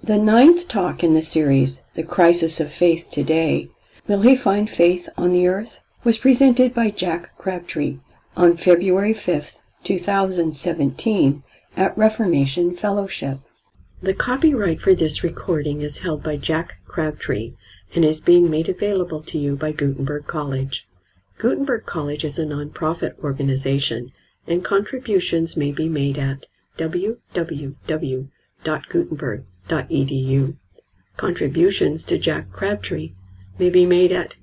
The 9th talk in the series, The Crisis of Faith Today, Will He Find Faith on the Earth?, was presented by Jack Crabtree on February 5th, 2017 at Reformation Fellowship. The copyright for this recording is held by Jack Crabtree and is being made available to you by Gutenberg College. Gutenberg College is a non-profit organization, and contributions may be made at www.gutenberg.edu. Contributions to Jack Crabtree may be made at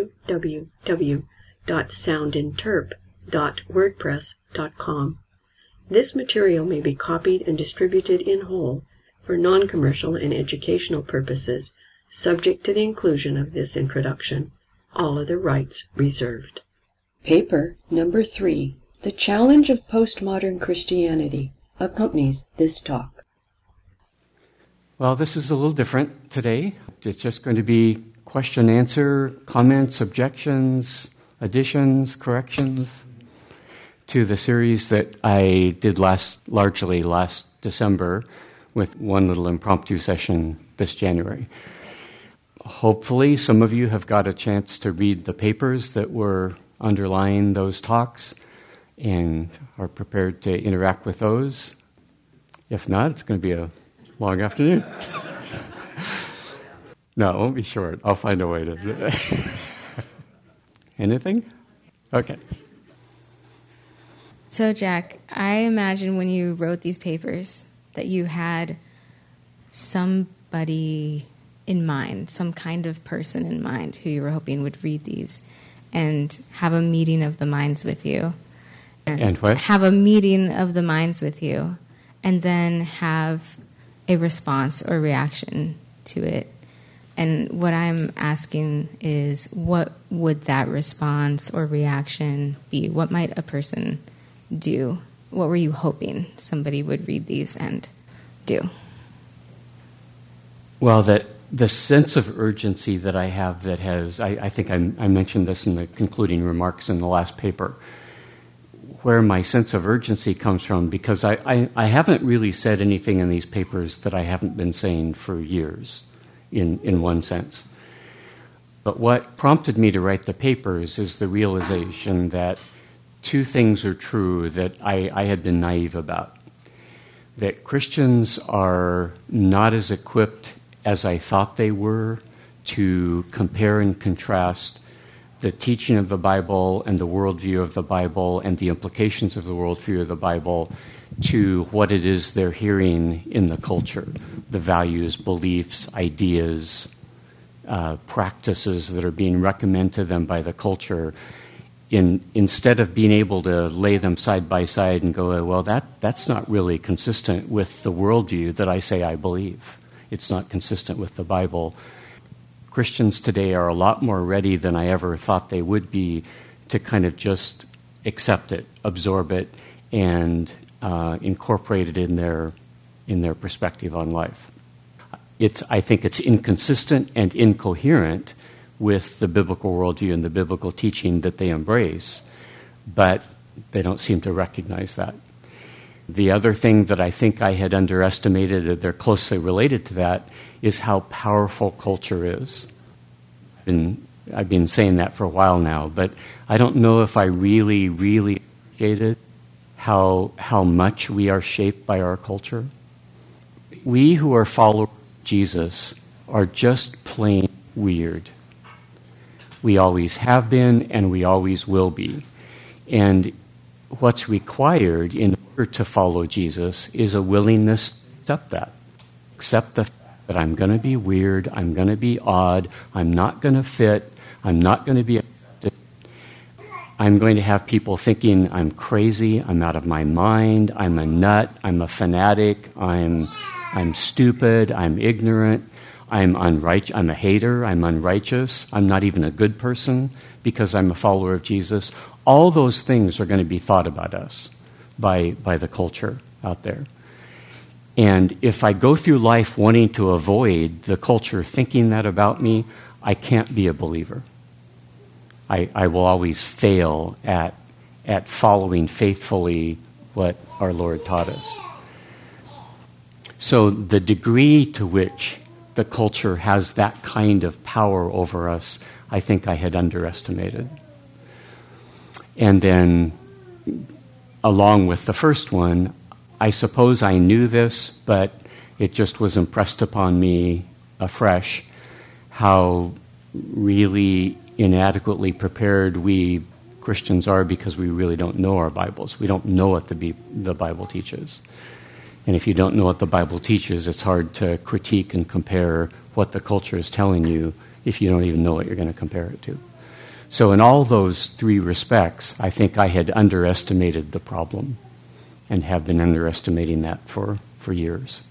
www.soundinterp.wordpress.com. This material may be copied and distributed in whole for non-commercial and educational purposes, subject to the inclusion of this introduction. All other rights reserved. Paper number 3, The Challenge of Postmodern Christianity, accompanies this talk. Well, this is a little different today. It's just going to be question, answer, comments, objections, additions, corrections to the series that I did largely last December with one little impromptu session this January. Hopefully, some of you have got a chance to read the papers that were underlying those talks and are prepared to interact with those. If not, it's going to be a long afternoon. No, it won't be short. I'll find a way to... Anything? Okay. So, Jack, I imagine when you wrote these papers that you had somebody in mind, some kind of person in mind who you were hoping would read these and have a meeting of the minds with you. And what? Have a meeting of the minds with you and then have a response or reaction to it. And what I'm asking is, what would that response or reaction be? What might a person do? What were you hoping somebody would read these and do? Well, the sense of urgency that I have that has, I think I mentioned this in the concluding remarks in the last paper, where my sense of urgency comes from, because I haven't really said anything in these papers that I haven't been saying for years, in one sense. But what prompted me to write the papers is the realization that two things are true that I had been naive about. That Christians are not as equipped as I thought they were to compare and contrast the teaching of the Bible and the worldview of the Bible and the implications of the worldview of the Bible to what it is they're hearing in the culture, the values, beliefs, ideas, practices that are being recommended to them by the culture. Instead of being able to lay them side by side and go, well, that's not really consistent with the worldview that I say I believe. It's not consistent with the Bible. Christians today are a lot more ready than I ever thought they would be to kind of just accept it, absorb it, and incorporate it in their perspective on life. I think it's inconsistent and incoherent with the biblical worldview and the biblical teaching that they embrace, but they don't seem to recognize that. The other thing that I think I had underestimated, that they're closely related to that, is how powerful culture is. I've been saying that for a while now, but I don't know if I really appreciated how much we are shaped by our culture. We who are followers of Jesus are just plain weird. We always have been, and we always will be. And what's required in order to follow Jesus is a willingness to accept that. Accept the fact that I'm going to be weird, I'm going to be odd, I'm not going to fit, I'm not going to be accepted. I'm going to have people thinking I'm crazy, I'm out of my mind, I'm a nut, I'm a fanatic, I'm stupid, I'm ignorant, I'm a hater, I'm unrighteous, I'm not even a good person because I'm a follower of Jesus. All those things are going to be thought about us by the culture out there. And if I go through life wanting to avoid the culture thinking that about me, I can't be a believer. I will always fail at following faithfully what our Lord taught us. So the degree to which the culture has that kind of power over us, I think I had underestimated. And then, along with the first one, I suppose I knew this, but it just was impressed upon me afresh how really inadequately prepared we Christians are because we really don't know our Bibles. We don't know what the Bible teaches. And if you don't know what the Bible teaches, it's hard to critique and compare what the culture is telling you if you don't even know what you're going to compare it to. So in all those three respects, I think I had underestimated the problem and have been underestimating that for years.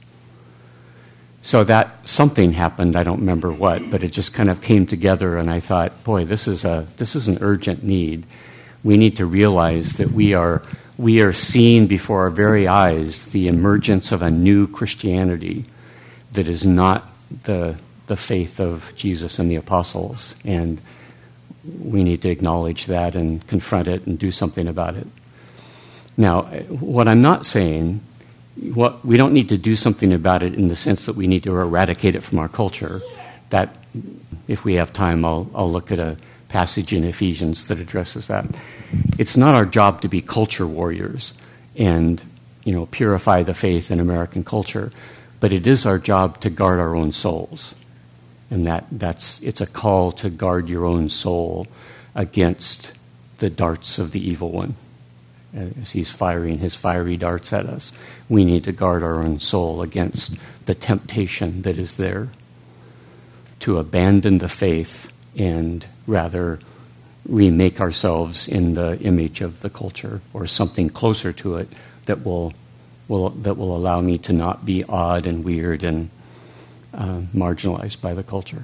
So that something happened, I don't remember what, but it just kind of came together, and I thought, boy, this is an urgent need. We need to realize that we are seeing before our very eyes the emergence of a new Christianity that is not the faith of Jesus and the apostles, and we need to acknowledge that and confront it and do something about it. Now, what I'm not saying, we don't need to do something about it in the sense that we need to eradicate it from our culture. That, if we have time, I'll look at a passage in Ephesians that addresses that. It's not our job to be culture warriors and, purify the faith in American culture, but it is our job to guard our own souls. And it's a call to guard your own soul against the darts of the evil one. As he's firing his fiery darts at us, we need to guard our own soul against the temptation that is there to abandon the faith and rather remake ourselves in the image of the culture or something closer to it that will allow me to not be odd and weird and marginalized by the culture.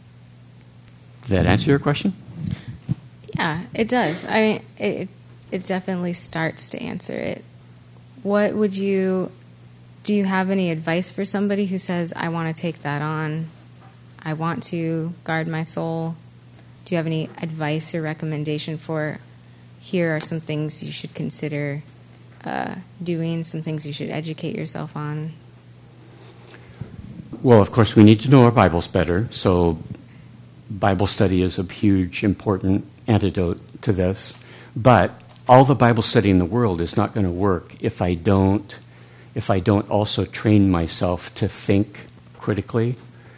Does that answer your question? Yeah, it does. It definitely starts to answer it. Do you have any advice for somebody who says, I want to take that on, I want to guard my soul? Do you have any advice or recommendation for, here are some things you should consider doing, some things you should educate yourself on? Well, of course, we need to know our Bibles better, so Bible study is a huge, important antidote to this. But all the Bible study in the world is not going to work if I don't also train myself to think critically,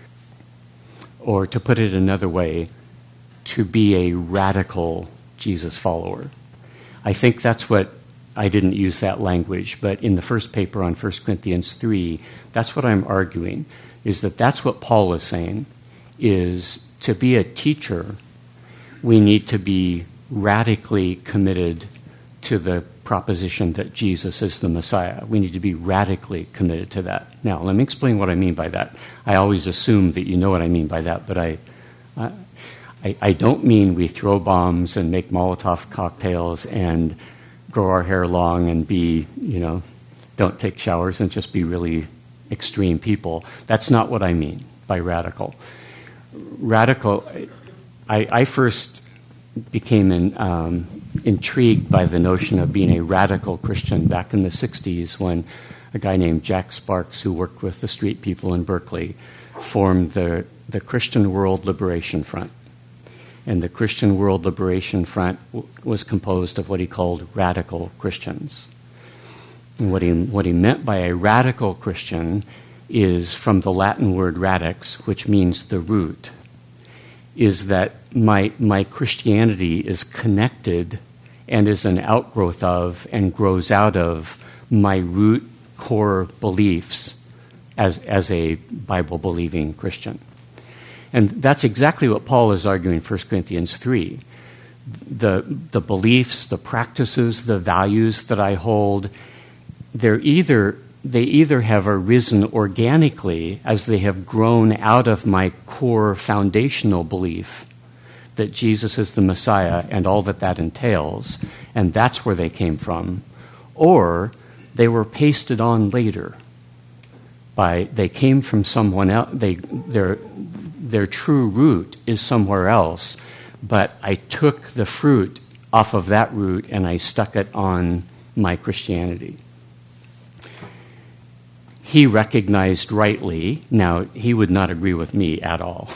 or to put it another way, to be a radical Jesus follower. I think that's what, I didn't use that language, but in the first paper on 1 Corinthians 3, that's what I'm arguing, is that's what Paul is saying, is to be a teacher, we need to be radically committed to the proposition that Jesus is the Messiah. We need to be radically committed to that. Now, let me explain what I mean by that. I always assume that you know what I mean by that, but I don't mean we throw bombs and make Molotov cocktails and grow our hair long and be, don't take showers and just be really extreme people. That's not what I mean by radical. Radical, I first became intrigued by the notion of being a radical Christian back in the 60s when a guy named Jack Sparks, who worked with the street people in Berkeley, formed the Christian World Liberation Front. And the Christian World Liberation Front was composed of what he called radical Christians. And what he meant by a radical Christian is from the Latin word radix, which means the root, is that my Christianity is connected and is an outgrowth of and grows out of my root core beliefs as a Bible-believing Christian. And that's exactly what Paul is arguing in 1 Corinthians 3. The beliefs, the practices, the values that I hold, they either have arisen organically as they have grown out of my core foundational belief that Jesus is the Messiah and all that entails, and that's where they came from, or they were pasted on later. They came from someone else. Their true root is somewhere else, but I took the fruit off of that root and I stuck it on my Christianity. he recognized rightly, now he would not agree with me at all,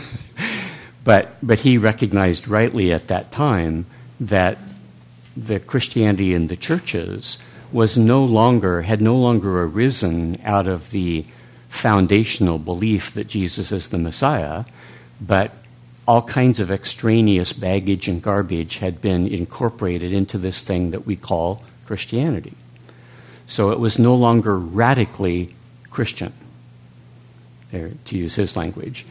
but he recognized rightly at that time that the Christianity in the churches had no longer arisen out of the foundational belief that Jesus is the Messiah, but all kinds of extraneous baggage and garbage had been incorporated into this thing that we call Christianity. So it was no longer radically Christian, there, to use his language.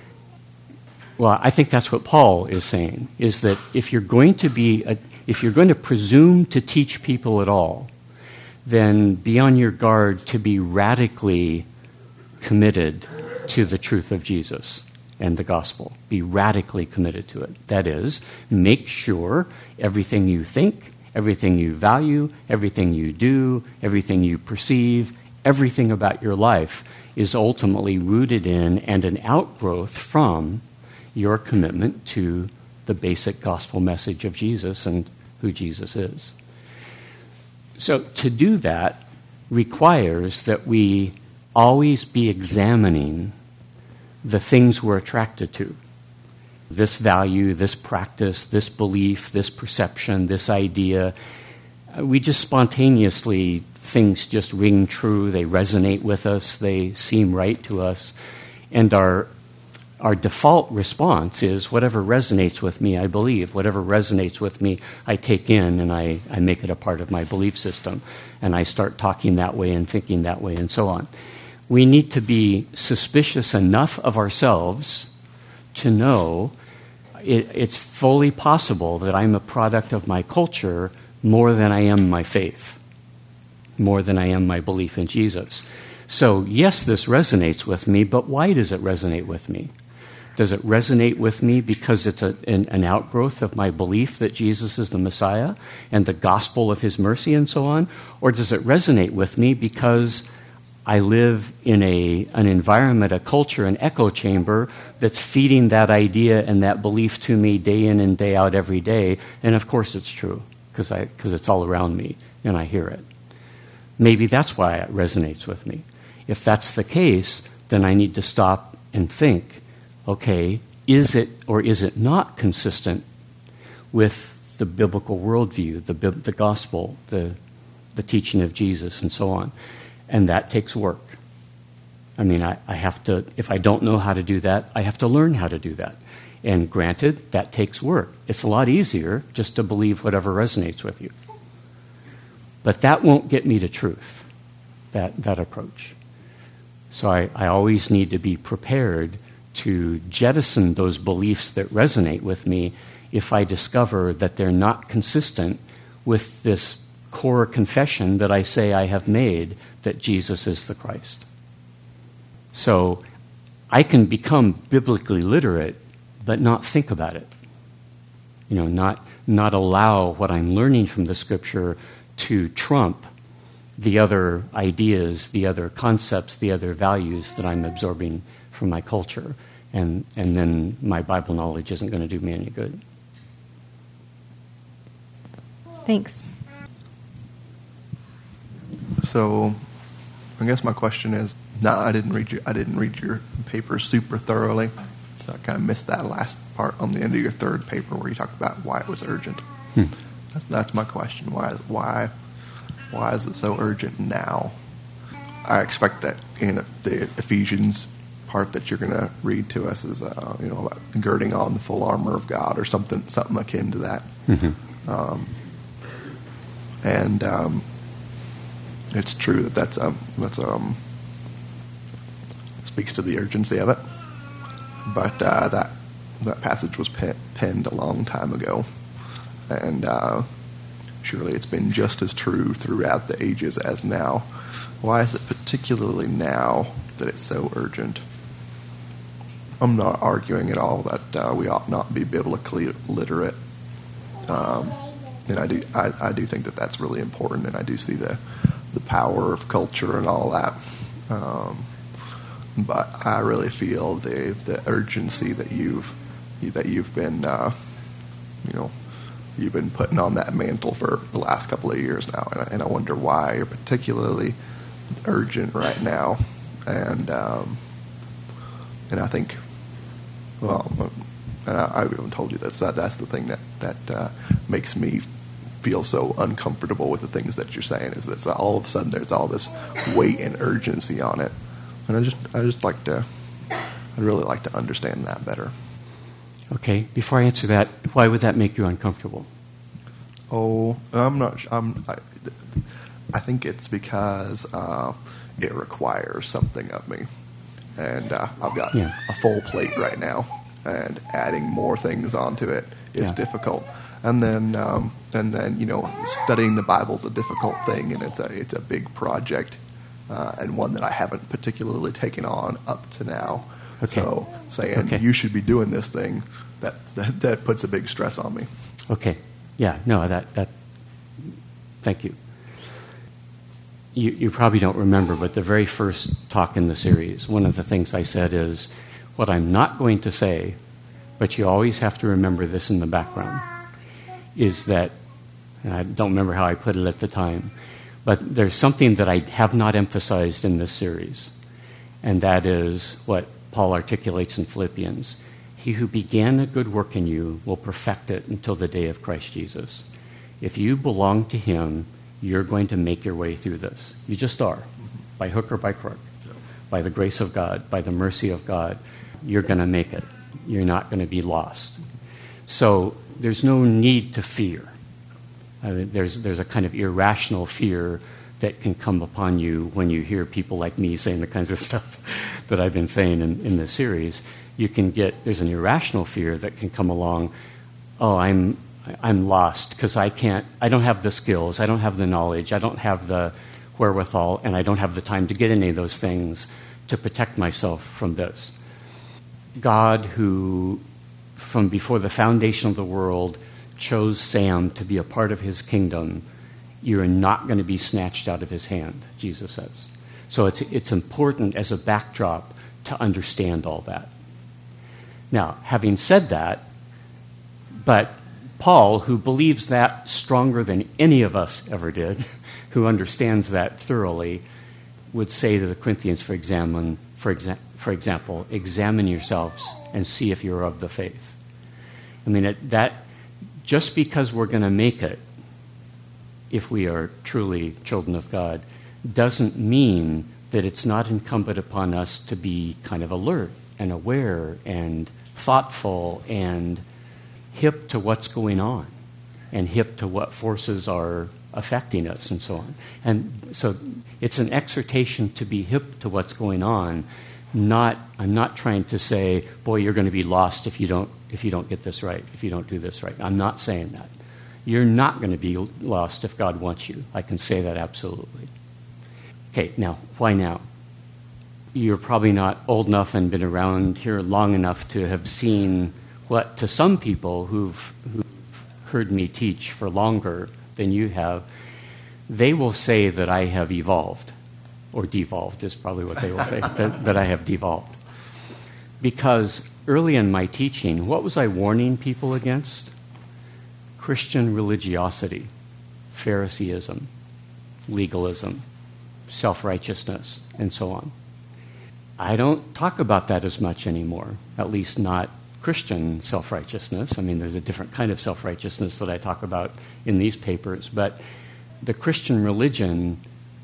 Well, I think that's what Paul is saying, is that if you're going to presume to teach people at all, then be on your guard to be radically committed to the truth of Jesus and the gospel. Be radically committed to it. That is, make sure everything you think, everything you value, everything you do, everything you perceive, everything about your life is ultimately rooted in and an outgrowth from your commitment to the basic gospel message of Jesus and who Jesus is. So to do that requires that we always be examining the things we're attracted to. This value, this practice, this belief, this perception, this idea. We just spontaneously, things just ring true, they resonate with us, they seem right to us. And our default response is whatever resonates with me, I believe. Whatever resonates with me, I take in and I make it a part of my belief system. And I start talking that way and thinking that way and so on. We need to be suspicious enough of ourselves to know it's fully possible that I'm a product of my culture more than I am my faith, more than I am my belief in Jesus. So, yes, this resonates with me, but why does it resonate with me? Does it resonate with me because it's an outgrowth of my belief that Jesus is the Messiah and the gospel of his mercy and so on? Or does it resonate with me because I live in an environment, a culture, an echo chamber that's feeding that idea and that belief to me day in and day out every day? And of course it's true because it's all around me and I hear it. Maybe that's why it resonates with me. If that's the case, then I need to stop and think, okay, is it or is it not consistent with the biblical worldview, the gospel, the teaching of Jesus, and so on? And that takes work. I mean, I have to, if I don't know how to do that, I have to learn how to do that. And granted, that takes work. It's a lot easier just to believe whatever resonates with you. But that won't get me to truth, that approach. So I always need to be prepared to jettison those beliefs that resonate with me if I discover that they're not consistent with this core confession that I say I have made that Jesus is the Christ. So I can become biblically literate, but not think about it. Not allow what I'm learning from the Scripture to trump the other ideas, the other concepts, the other values that I'm absorbing from my culture. And then my Bible knowledge isn't going to do me any good. Thanks. So, I guess my question is, I didn't read your paper super thoroughly, so I kind of missed that last part on the end of your third paper where you talked about why it was urgent. That's my question. Why is it so urgent now? I expect that in the Ephesians part that you're going to read to us is, about girding on the full armor of God or something akin to that. Mm-hmm. It's true that speaks to the urgency of it. But that passage was penned a long time ago, and surely it's been just as true throughout the ages as now. Why is it particularly now that it's so urgent? I'm not arguing at all that we ought not be biblically literate, and I do think that that's really important, and I do see the power of culture and all that. But I really feel the urgency that you've been you've been putting on that mantle for the last couple of years now, and I wonder why you're particularly urgent right now, and I think, well, and I even told you that's the thing that makes me feel so uncomfortable with the things that you're saying, is that all of a sudden there's all this weight and urgency on it, and I'd really like to understand that better. Okay, before I answer that, why would that make you uncomfortable? Oh, I'm not. I think it's because it requires something of me, and I've got a full plate right now, and adding more things onto it is difficult. And then studying the Bible's a difficult thing, and it's a big project, and one that I haven't particularly taken on up to now. Okay. So saying you should be doing this thing, that puts a big stress on me. Okay. Yeah. No. That. Thank you. You probably don't remember, but the very first talk in the series, one of the things I said is, what I'm not going to say, but you always have to remember this in the background, is that, and I don't remember how I put it at the time, but there's something that I have not emphasized in this series, and that is what Paul articulates in Philippians. He who began a good work in you will perfect it until the day of Christ Jesus. If you belong to him, you're going to make your way through this. You just are, by hook or by crook, by the grace of God, by the mercy of God. You're going to make it. You're not going to be lost. So there's no need to fear. There's a kind of irrational fear that can come upon you when you hear people like me saying the kinds of stuff that I've been saying in this series. There's an irrational fear that can come along. Oh, I'm lost because I don't have the skills, I don't have the knowledge, I don't have the wherewithal, and I don't have the time to get any of those things to protect myself from this. God, who from before the foundation of the world chose Sam to be a part of his kingdom, you're not going to be snatched out of his hand, Jesus says. So it's important as a backdrop to understand all that. Now, having said that, but Paul, who believes that stronger than any of us ever did, who understands that thoroughly, would say to the Corinthians, for example, examine yourselves and see if you're of the faith. I mean, that just because we're going to make it, if we are truly children of God, doesn't mean that it's not incumbent upon us to be kind of alert and aware and thoughtful and hip to what's going on and hip to what forces are affecting us and so on. And so it's an exhortation to be hip to what's going on. I'm not trying to say, boy, you're going to be lost if you don't get this right, if you don't do this right. I'm not saying that. You're not going to be lost if God wants you. I can say that absolutely. Okay, now, why now? You're probably not old enough and been around here long enough to have seen what, to some people who've heard me teach for longer than you have, they will say that I have evolved, or devolved is probably what they will say, that I have devolved. Because early in my teaching, what was I warning people against? Christian religiosity, Phariseeism, legalism, self-righteousness, and so on. I don't talk about that as much anymore, at least not Christian self-righteousness. I mean, there's a different kind of self-righteousness that I talk about in these papers, but the Christian religion,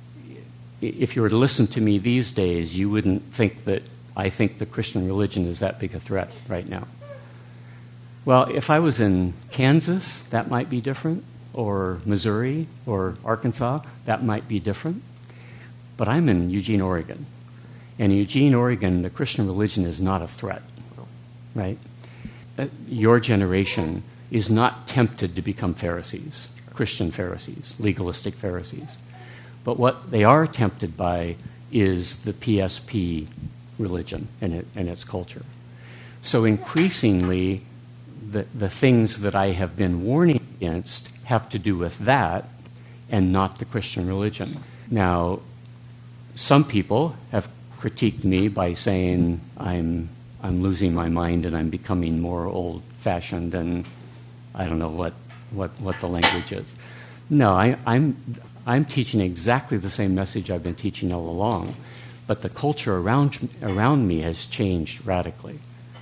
if you were to listen to me these days, you wouldn't think that I think the Christian religion is that big a threat right now. Well, if I was in Kansas, that might be different, or Missouri, or Arkansas, that might be different. But I'm in Eugene, Oregon. And in Eugene, Oregon, the Christian religion is not a threat, right? Your generation is not tempted to become Pharisees, Christian Pharisees, legalistic Pharisees. But what they are tempted by is the PSP religion and its culture. So increasingly, the things that I have been warning against have to do with that and not the Christian religion. Now, some people have critiqued me by saying I'm losing my mind and I'm becoming more old-fashioned and I don't know what the language is. No, I'm teaching exactly the same message I've been teaching all along, but the culture around me has changed radically.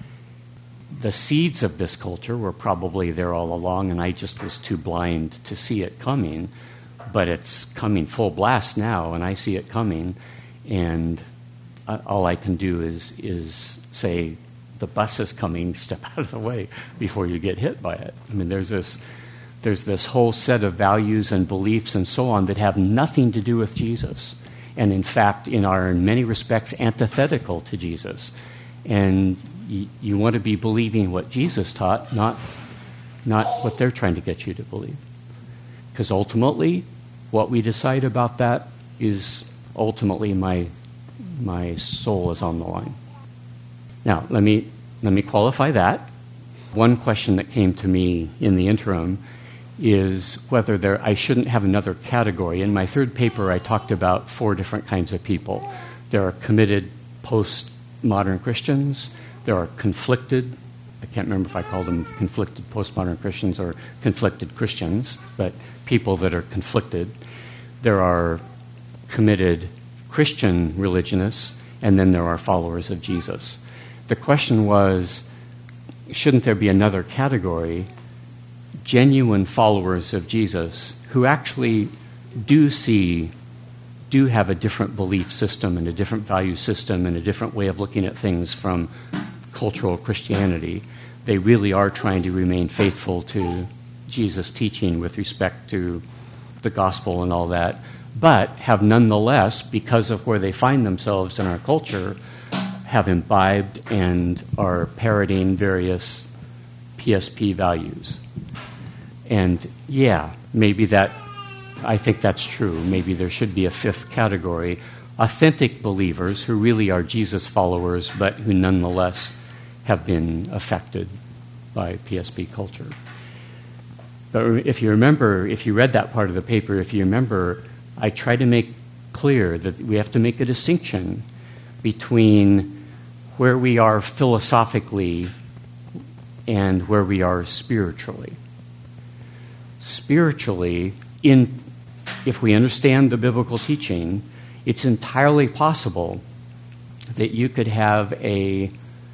The seeds of this culture were probably there all along, and I just was too blind to see it coming. But it's coming full blast now, and I see it coming, and all I can do is say, the bus is coming, step out of the way before you get hit by it. I mean, there's this whole set of values and beliefs and so on that have nothing to do with Jesus, and in fact, are in many respects antithetical to Jesus. And you want to be believing what Jesus taught, not what they're trying to get you to believe. Because ultimately, what we decide about that is ultimately my soul is on the line. Now, let me qualify that. One question that came to me in the interim is whether I shouldn't have another category. In my third paper, I talked about 4 different kinds of people. There are committed postmodern Christians. There are conflicted, I can't remember if I called them conflicted postmodern Christians or conflicted Christians, but people that are conflicted. There are committed Christian religionists, and then there are followers of Jesus. The question was, shouldn't there be another category, genuine followers of Jesus, who actually do have a different belief system and a different value system and a different way of looking at things from cultural Christianity. They really are trying to remain faithful to Jesus' teaching with respect to the gospel and all that, but have nonetheless, because of where they find themselves in our culture, have imbibed and are parroting various PSP values. And yeah, I think that's true. Maybe there should be a 5th category, authentic believers who really are Jesus followers, but who nonetheless have been affected by PSP culture. But if you read that part of the paper, if you remember, I try to make clear that we have to make a distinction between where we are philosophically and where we are spiritually. Spiritually, if we understand the biblical teaching, it's entirely possible that you could have a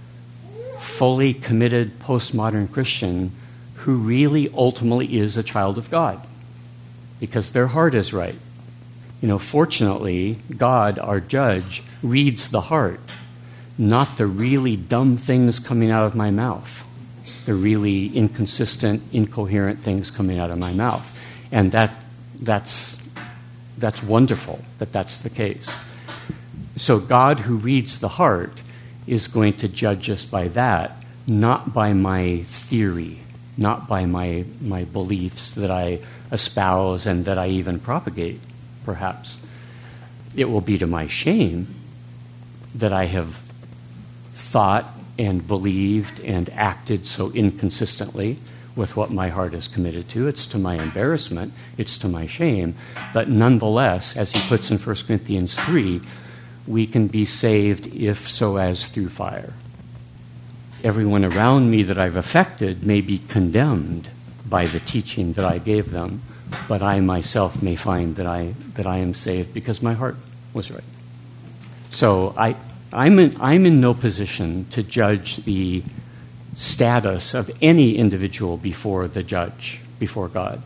fully committed postmodern Christian who really ultimately is a child of God because their heart is right. Fortunately, God, our judge, reads the heart, not the really dumb things coming out of my mouth, the really inconsistent, incoherent things coming out of my mouth. And that's wonderful that that's the case. So God, who reads the heart, is going to judge us by that, not by my theory, not by my beliefs that I espouse and that I even propagate, perhaps. It will be to my shame that I have thought and believed and acted so inconsistently with what my heart is committed to. It's to my embarrassment. It's to my shame. But nonetheless, as he puts in 1 Corinthians 3, we can be saved if so as through fire. Everyone around me that I've affected may be condemned by the teaching that I gave them, but I myself may find that I am saved because my heart was right. So I'm in no position to judge the status of any individual before the judge, before God.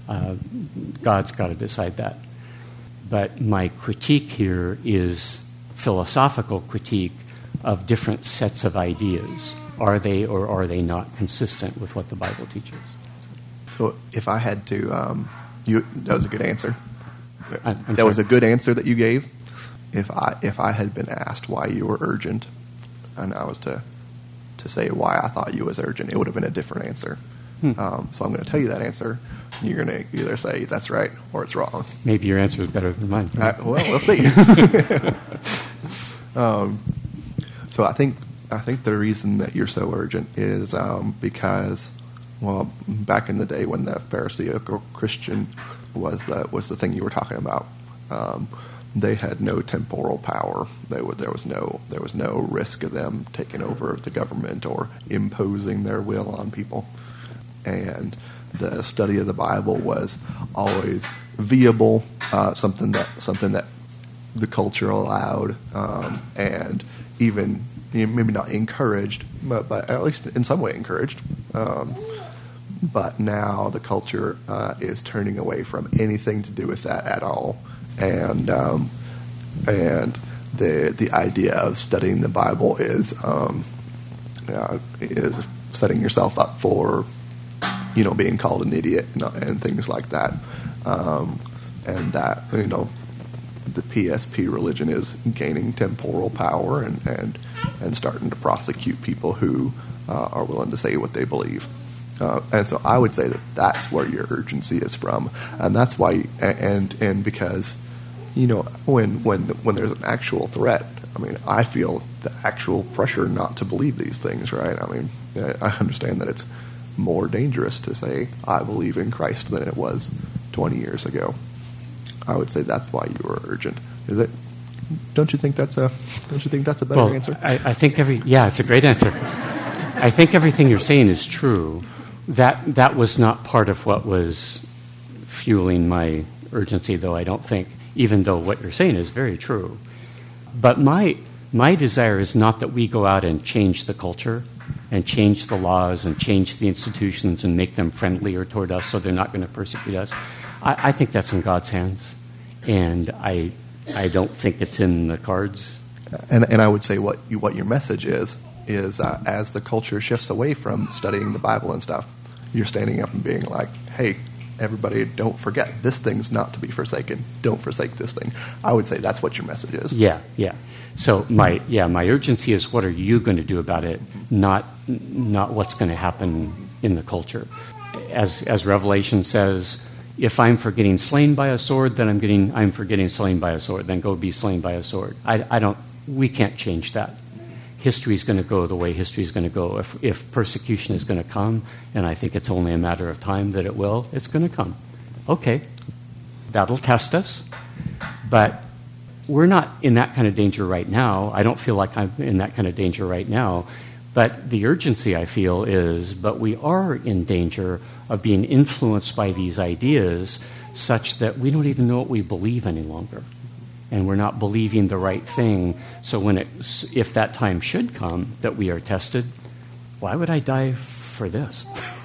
God's got to decide that. But my critique here is philosophical critique of different sets of ideas. Are they or are they not consistent with what the Bible teaches? So if I had to, that was a good answer. I'm that was a good answer that you gave. If I had been asked why you were urgent, and I was to say why I thought you was urgent, it would have been a different answer. So I'm going to tell you that answer. And you're going to either say that's right or it's wrong. Maybe your answer is better than mine. Well, we'll see. So I think the reason that you're so urgent is because, well, back in the day when the Pharisaical Christian was the thing you were talking about, they had no temporal power. There was no risk of them taking over the government or imposing their will on people. And the study of the Bible was always viable, something that the culture allowed, and even maybe not encouraged, but at least in some way encouraged. But now the culture is turning away from anything to do with that at all, and the idea of studying the Bible is setting yourself up for being called an idiot and things like that, and that the PSP religion is gaining temporal power and starting to prosecute people who are willing to say what they believe. And so I would say that that's where your urgency is from, and that's why. And because when there's an actual threat, I mean, I feel the actual pressure not to believe these things, right? I mean, I understand that it's more dangerous to say I believe in Christ than it was 20 years ago. I would say that's why you are urgent. Is it? Don't you think that's a better answer? I think it's a great answer. I think everything you're saying is true. That was not part of what was fueling my urgency, though, I don't think, even though what you're saying is very true. But my desire is not that we go out and change the culture and change the laws and change the institutions and make them friendlier toward us so they're not going to persecute us. I think that's in God's hands, and I don't think it's in the cards. And I would say what your message is as the culture shifts away from studying the Bible and stuff, you're standing up and being like, hey, everybody, don't forget, this thing's not to be forsaken. Don't forsake this thing. I would say that's what your message is. Yeah. So my urgency is what are you going to do about it, not what's going to happen in the culture. As Revelation says, if I'm for getting slain by a sword, then I'm for getting slain by a sword. Then go be slain by a sword. We can't change that. History's going to go the way history's going to go. If persecution is going to come, and I think it's only a matter of time that it will, it's going to come. Okay, that'll test us, but we're not in that kind of danger right now. I don't feel like I'm in that kind of danger right now, but the urgency I feel is, but we are in danger of being influenced by these ideas such that we don't even know what we believe any longer. And we're not believing the right thing. So if that time should come that we are tested, why would I die for this?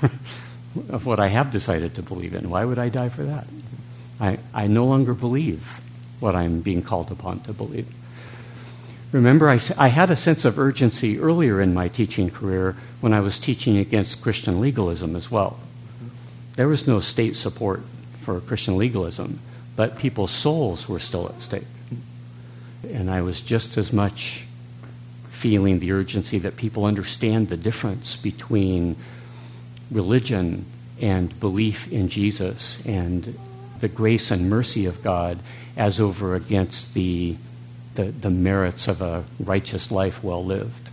Of what I have decided to believe in, why would I die for that? I no longer believe what I'm being called upon to believe. Remember, I had a sense of urgency earlier in my teaching career when I was teaching against Christian legalism as well. There was no state support for Christian legalism, but people's souls were still at stake. And I was just as much feeling the urgency that people understand the difference between religion and belief in Jesus and the grace and mercy of God as over against the merits of a righteous life well lived.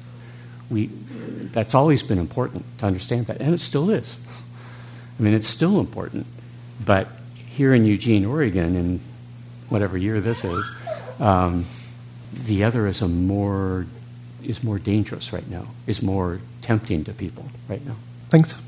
That's always been important to understand that, and it still is. I mean, it's still important. But here in Eugene, Oregon, in whatever year this is, the other is more dangerous right now, is more tempting to people right now. Thanks.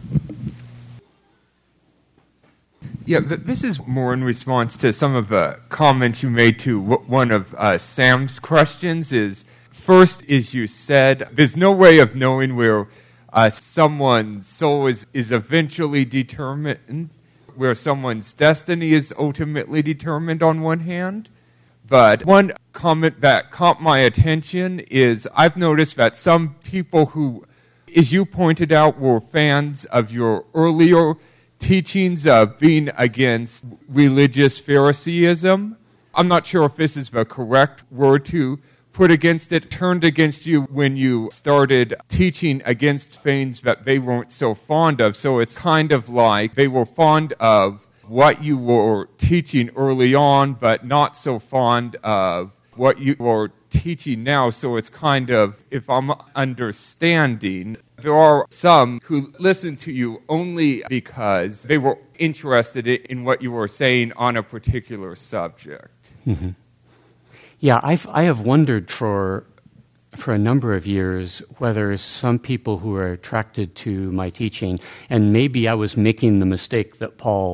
Yeah, this is more in response to some of the comments you made to one of Sam's questions. First, you said, there's no way of knowing where someone's soul is eventually determined, where someone's destiny is ultimately determined on one hand. But one comment that caught my attention is I've noticed that some people who, as you pointed out, were fans of your earlier teachings of being against religious Phariseeism. I'm not sure if this is the correct word to put against it, turned against you when you started teaching against things that they weren't so fond of. So it's kind of like they were fond of what you were teaching early on, but not so fond of what you were teaching now. So it's kind of, if I'm understanding, there are some who listen to you only because they were interested in what you were saying on a particular subject. Mm-hmm. Yeah, I have wondered for a number of years whether some people who are attracted to my teaching, and maybe I was making the mistake that Paul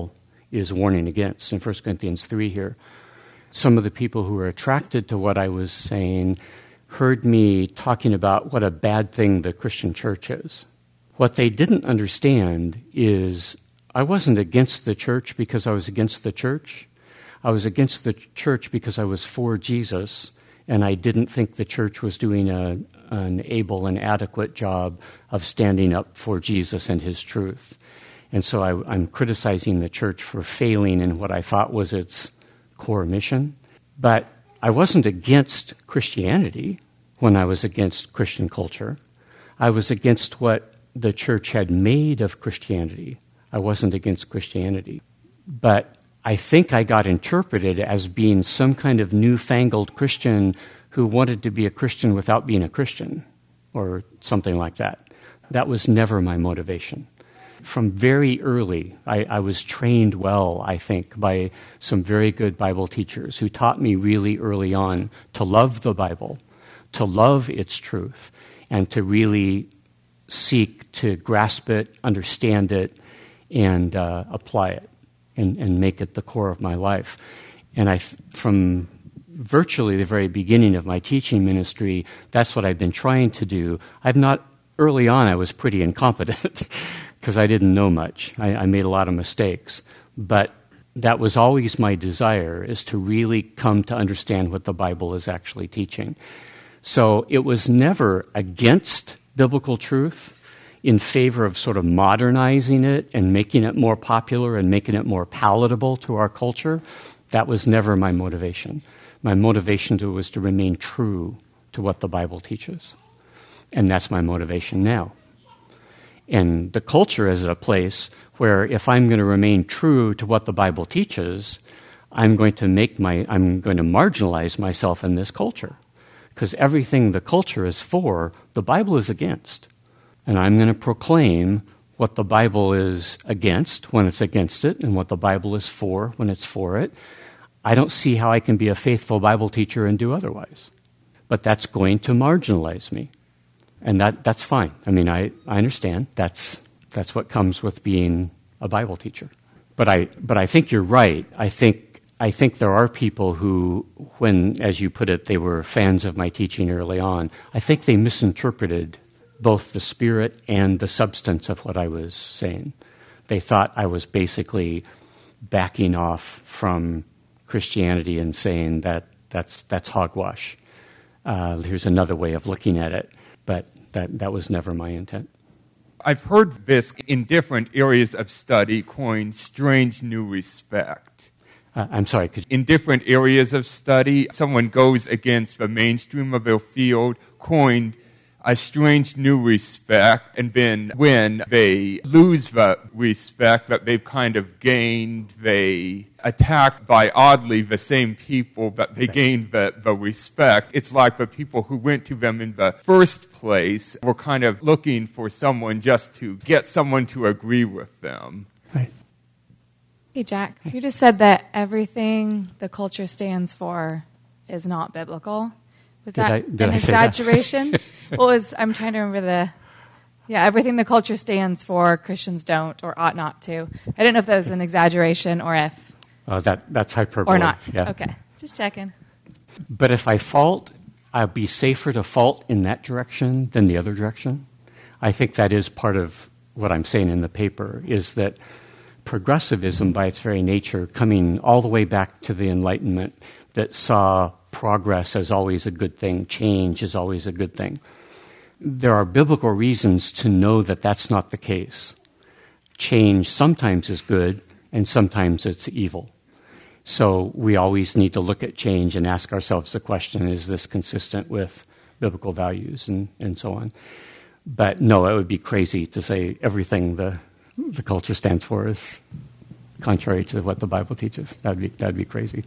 is warning against in 1 Corinthians 3 here. Some of the people who were attracted to what I was saying heard me talking about what a bad thing the Christian church is. What they didn't understand is I wasn't against the church because I was against the church. I was against the church because I was for Jesus, and I didn't think the church was doing an able and adequate job of standing up for Jesus and his truth. And so I'm criticizing the church for failing in what I thought was its core mission. But I wasn't against Christianity when I was against Christian culture. I was against what the church had made of Christianity. I wasn't against Christianity. But I think I got interpreted as being some kind of newfangled Christian who wanted to be a Christian without being a Christian, or something like that. That was never my motivation. From very early, I was trained well, I think, by some very good Bible teachers who taught me really early on to love the Bible, to love its truth, and to really seek to grasp it, understand it, and apply it, and make it the core of my life. And from virtually the very beginning of my teaching ministry, that's what I've been trying to do. Early on, I was pretty incompetent because I didn't know much. I made a lot of mistakes. But that was always my desire, is to really come to understand what the Bible is actually teaching. So it was never against biblical truth in favor of sort of modernizing it and making it more popular and making it more palatable to our culture. That was never my motivation. My motivation was to remain true to what the Bible teaches. And that's my motivation now. And the culture is at a place where if I'm going to remain true to what the Bible teaches, I'm going to marginalize myself in this culture. Because everything the culture is for, the Bible is against. And I'm going to proclaim what the Bible is against when it's against it, and what the Bible is for when it's for it. I don't see how I can be a faithful Bible teacher and do otherwise. But that's going to marginalize me. And that's fine. I mean, I understand. That's what comes with being a Bible teacher. But I think you're right. I think there are people who, when, as you put it, they were fans of my teaching early on, I think they misinterpreted both the spirit and the substance of what I was saying. They thought I was basically backing off from Christianity and saying that's hogwash. Here's another way of looking at it. But that was never my intent. I've heard this in different areas of study coined strange new respect. I'm sorry. In different areas of study, someone goes against the mainstream of their field, coined a strange new respect, and then when they lose the respect that they've kind of gained, they attack by oddly the same people that they gained the respect. It's like the people who went to them in the first place were kind of looking for someone just to get someone to agree with them. Right. Hey, Jack, you just said that everything the culture stands for is not biblical. Was that an exaggeration? I'm trying to remember everything the culture stands for, Christians don't or ought not to. I didn't know if that was an exaggeration or if... that's hyperbole. Or not. Yeah. Okay, just checking. But if I fault, I'll be safer to fault in that direction than the other direction. I think that is part of what I'm saying in the paper, is that progressivism, by its very nature, coming all the way back to the Enlightenment, that saw progress as always a good thing, change is always a good thing. There are biblical reasons to know that that's not the case. Change sometimes is good, and sometimes it's evil. So we always need to look at change and ask ourselves the question, is this consistent with biblical values and so on? But no, it would be crazy to say everything the culture stands for is contrary to what the Bible teaches. That'd be crazy.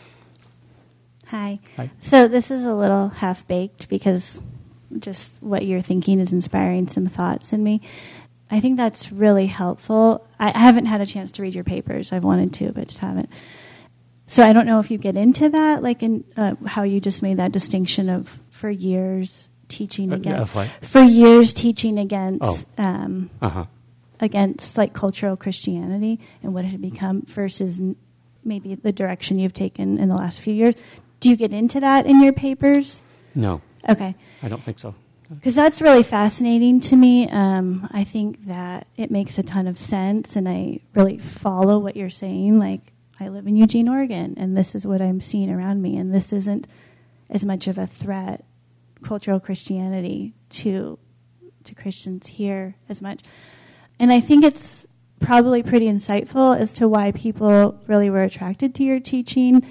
Hi. Hi. So this is a little half-baked because just what you're thinking is inspiring some thoughts in me. I think that's really helpful. I haven't had a chance to read your papers. I've wanted to, but just haven't. So I don't know if you get into that, like in how you just made that distinction of for years teaching against. Of what? For years teaching against against like cultural Christianity and what it had become versus maybe the direction you've taken in the last few years. Do you get into that in your papers? No. Okay. I don't think so. Because that's really fascinating to me. I think that it makes a ton of sense, and I really follow what you're saying. Like, I live in Eugene, Oregon, and this is what I'm seeing around me, and this isn't as much of a threat, cultural Christianity, to Christians here as much. And I think it's probably pretty insightful as to why people really were attracted to your teaching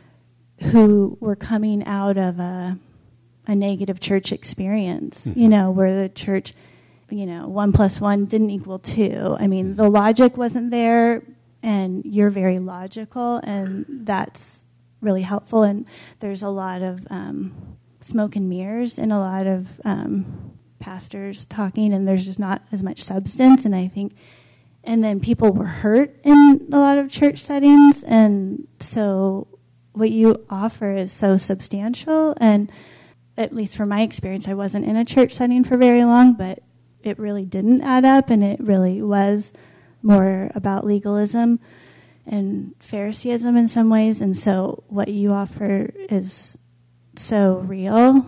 who were coming out of a negative church experience, where the church, 1 + 1 didn't equal 2. I mean, the logic wasn't there, and you're very logical, and that's really helpful. And there's a lot of smoke and mirrors and a lot of pastors talking, and there's just not as much substance. And I think, and then people were hurt in a lot of church settings, and so what you offer is so substantial. And at least from my experience, I wasn't in a church setting for very long, but it really didn't add up, and it really was more about legalism and Phariseeism in some ways. And so what you offer is so real.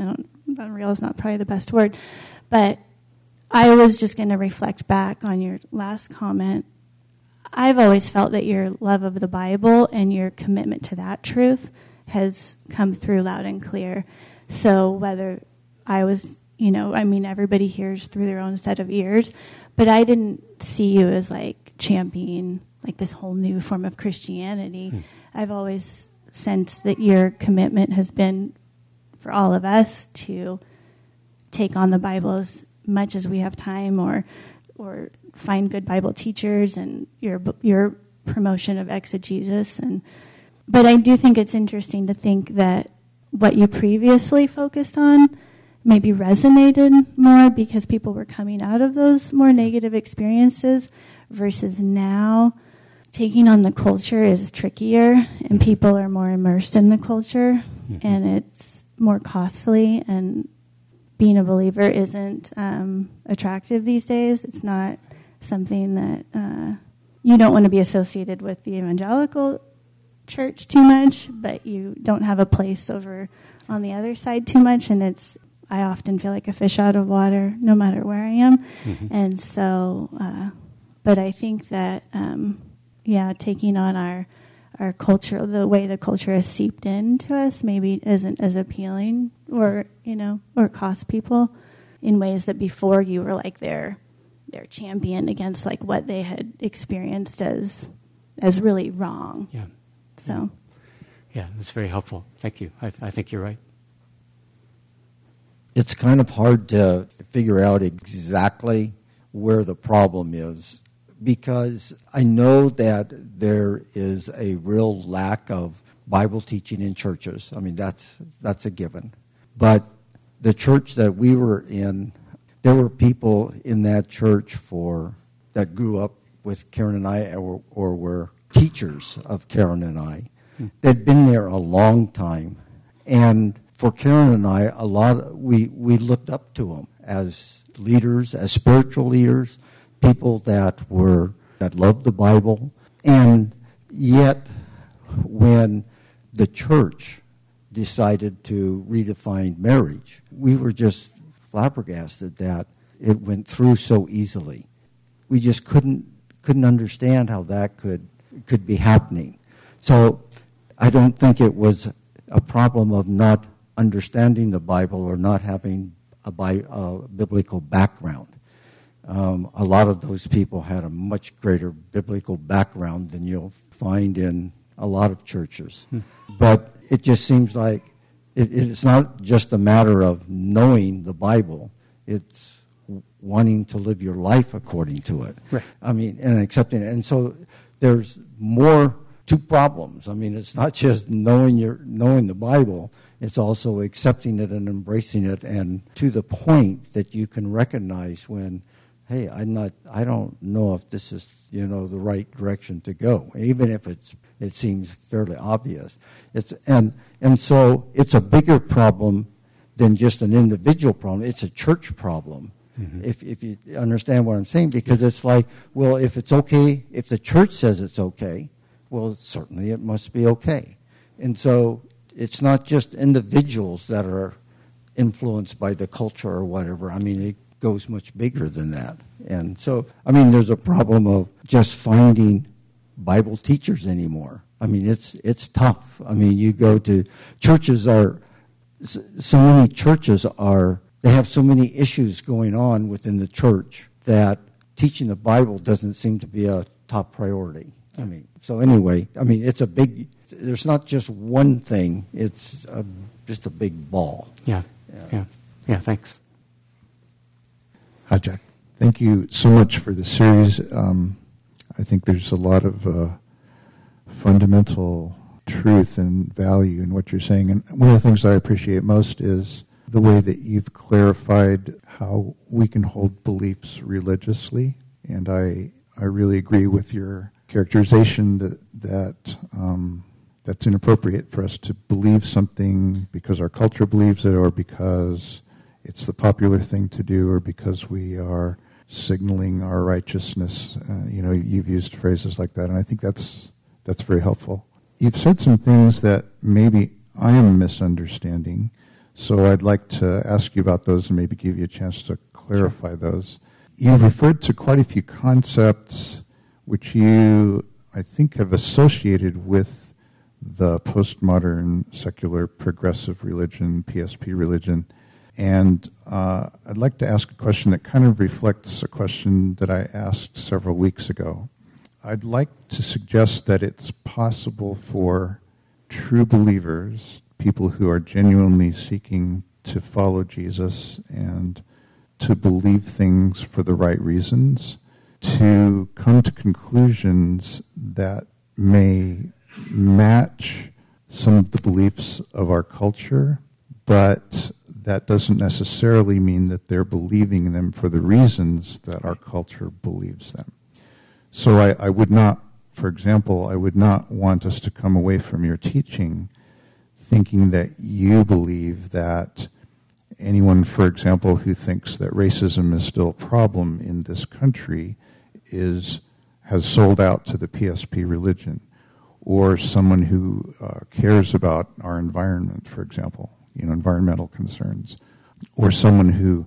Real is not probably the best word, but I was just going to reflect back on your last comment. I've always felt that your love of the Bible and your commitment to that truth has come through loud and clear. So whether I was, everybody hears through their own set of ears, but I didn't see you as like championing like this whole new form of Christianity. I've always sensed that your commitment has been for all of us to take on the Bible as much as we have time, or find good Bible teachers, and your promotion of exegesis. But I do think it's interesting to think that what you previously focused on maybe resonated more because people were coming out of those more negative experiences, versus now taking on the culture is trickier, and people are more immersed in the culture, and it's more costly, and being a believer isn't attractive these days. It's not something that you don't want to be associated with the evangelical church too much, but you don't have a place over on the other side too much, and I often feel like a fish out of water no matter where I am. And so but I think that taking on our culture, the way the culture has seeped into us, maybe isn't as appealing, or cost people in ways that before you were like their champion against like what they had experienced as really wrong. Yeah. So. Yeah, that's very helpful. Thank you. I think you're right. It's kind of hard to figure out exactly where the problem is, because I know that there is a real lack of Bible teaching in churches. I mean, that's a given. But the church that we were in, there were people in that church that grew up with Karen and I, or were teachers of Karen and I. They'd been there a long time. And for Karen and I, we looked up to them as leaders, as spiritual leaders, people that loved the Bible. And yet, when the church decided to redefine marriage, we were just flabbergasted that it went through so easily. We just couldn't understand how that could be happening. So I don't think it was a problem of not understanding the Bible or not having a biblical background. A lot of those people had a much greater biblical background than you'll find in a lot of churches. But it just seems like it's not just a matter of knowing the Bible. It's wanting to live your life according to it. Right. I mean, and accepting it. And so there's two problems. I mean, it's not just knowing the Bible. It's also accepting it and embracing it, and to the point that you can recognize when, hey, I don't know if this is the right direction to go, even if it seems fairly obvious. And so it's a bigger problem than just an individual problem. It's a church problem if you understand what I'm saying, because it's like, well, if it's okay, if the church says it's okay, well, certainly it must be okay. And so it's not just individuals that are influenced by the culture or whatever. I mean, it goes much bigger than that. And so, I mean, there's a problem of just finding Bible teachers anymore. I mean, it's tough. I mean, you go to churches so many churches they have so many issues going on within the church that teaching the Bible doesn't seem to be a top priority. I mean, so anyway, I mean, there's not just one thing, it's just a big ball. Yeah, thanks. Hi, Jack. Thank you so much for the series. I think there's a lot of fundamental truth and value in what you're saying. And one of the things I appreciate most is the way that you've clarified how we can hold beliefs religiously. And I really agree with your characterization that's inappropriate for us to believe something because our culture believes it, or because it's the popular thing to do, or because we are signaling our righteousness. You've used phrases like that, and I think that's very helpful. You've said some things that maybe I am misunderstanding, so I'd like to ask you about those and maybe give you a chance to clarify those. You've referred to quite a few concepts which you, I think, have associated with the postmodern secular progressive religion, PSP religion. And I'd like to ask a question that kind of reflects a question that I asked several weeks ago. I'd like to suggest that it's possible for true believers, people who are genuinely seeking to follow Jesus and to believe things for the right reasons, to come to conclusions that may match some of the beliefs of our culture, but that doesn't necessarily mean that they're believing them for the reasons that our culture believes them. So I would not, for example, I would not want us to come away from your teaching thinking that you believe that anyone, for example, who thinks that racism is still a problem in this country has sold out to the PSP religion, or someone who cares about our environment, for example, environmental concerns, or someone who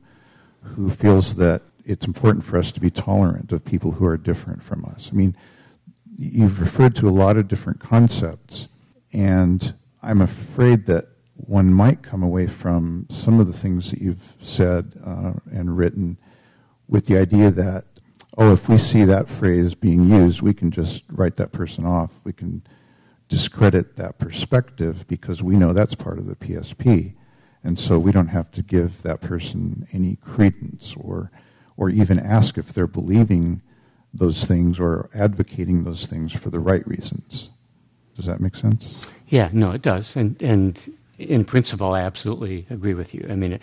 feels that it's important for us to be tolerant of people who are different from us. I mean, you've referred to a lot of different concepts, and I'm afraid that one might come away from some of the things that you've said and written with the idea that, if we see that phrase being used, we can just write that person off. We can discredit that perspective because we know that's part of the PSP. And so we don't have to give that person any credence or even ask if they're believing those things or advocating those things for the right reasons. Does that make sense? Yeah, no, it does. And in principle, I absolutely agree with you. I mean,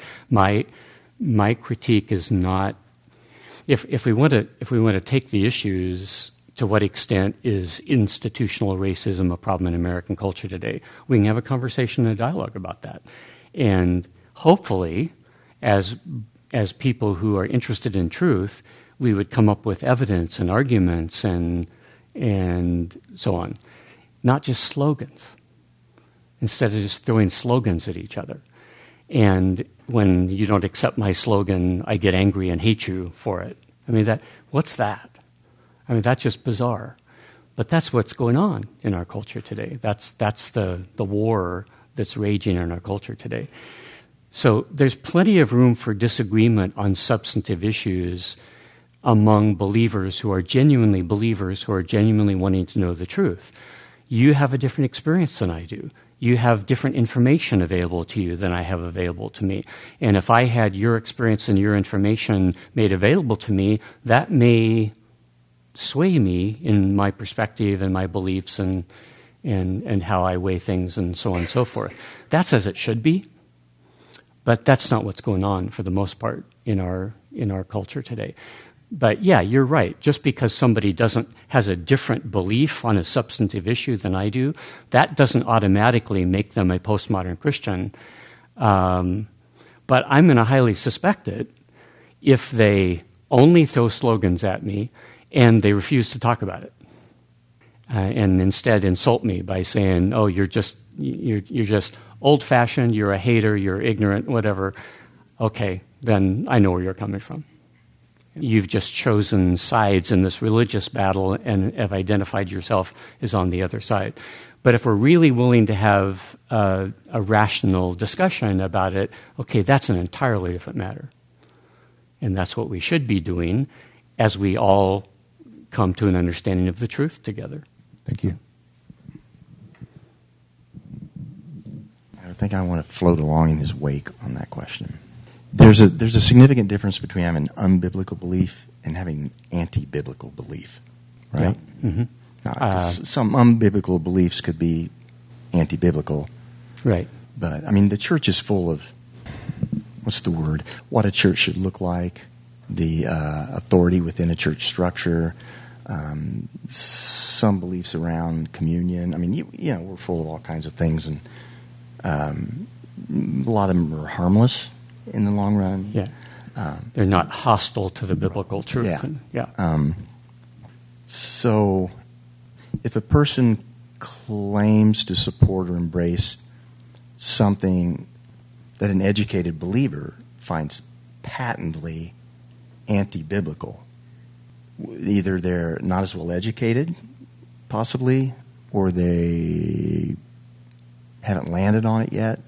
my critique is not, if we want to take the issues, to what extent is institutional racism a problem in American culture today, we can have a conversation and a dialogue about that. And hopefully, as people who are interested in truth, we would come up with evidence and arguments and so on, not just slogans, instead of just throwing slogans at each other. And when you don't accept my slogan, I get angry and hate you for it. I mean, what's that? I mean, that's just bizarre. But that's what's going on in our culture today. That's the war that's raging in our culture today. So there's plenty of room for disagreement on substantive issues among believers who are genuinely wanting to know the truth. You have a different experience than I do. You have different information available to you than I have available to me. And if I had your experience and your information made available to me, that may sway me in my perspective and my beliefs and how I weigh things and so on and so forth. That's as it should be, but that's not what's going on for the most part in our culture today. But yeah, you're right. Just because somebody has a different belief on a substantive issue than I do, that doesn't automatically make them a postmodern Christian. But I'm going to highly suspect it if they only throw slogans at me and they refuse to talk about it, and instead insult me by saying, "Oh, you're just old-fashioned, you're a hater, you're ignorant, whatever." Okay, then I know where you're coming from. You've just chosen sides in this religious battle and have identified yourself as on the other side. But if we're really willing to have a rational discussion about it, okay, that's an entirely different matter. And that's what we should be doing as we all come to an understanding of the truth together. Thank you. I think I want to float along in his wake on that question. There's a significant difference between having an unbiblical belief and having an anti-biblical belief, right? Yeah. Mm-hmm. Now, some unbiblical beliefs could be anti-biblical. Right. But, I mean, the church is full of, what's the word? What a church should look like, the authority within a church structure, some beliefs around communion. I mean, you know, we're full of all kinds of things, and a lot of them are harmless in the long run. Yeah. They're not hostile to the biblical truth. So if a person claims to support or embrace something that an educated believer finds patently anti-biblical, either they're not as well educated, possibly, or they haven't landed on it yet.